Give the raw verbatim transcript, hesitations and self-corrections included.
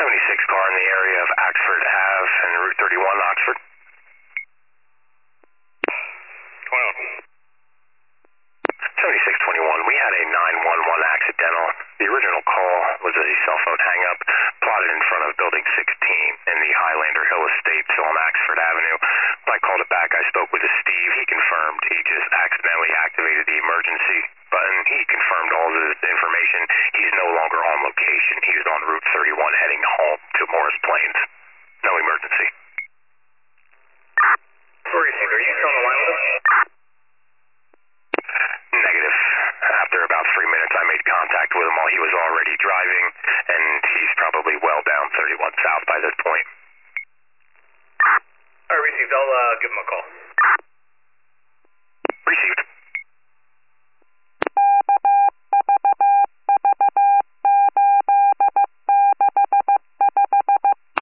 seventy-six car in the area of Axford Ave and Route thirty-one, Oxford. twelve. seventy-six twenty-one, we had a nine one one accidental. The original call was a cell phone hang-up plotted in front of Building sixteen in the Highlander Hill Estates on Axford Avenue. When I called it back, I spoke with Steve. He confirmed he just accidentally activated the emergency button. He confirmed all the information. He's no longer on location. He was on Route thirty-one heading home to Morris Plains. No emergency. Where is he? Are you still on the line with us? Negative. After about three minutes, I made contact with him while he was already driving, and he's probably well down thirty-one South by this point. All right, received. I'll uh, give him a call.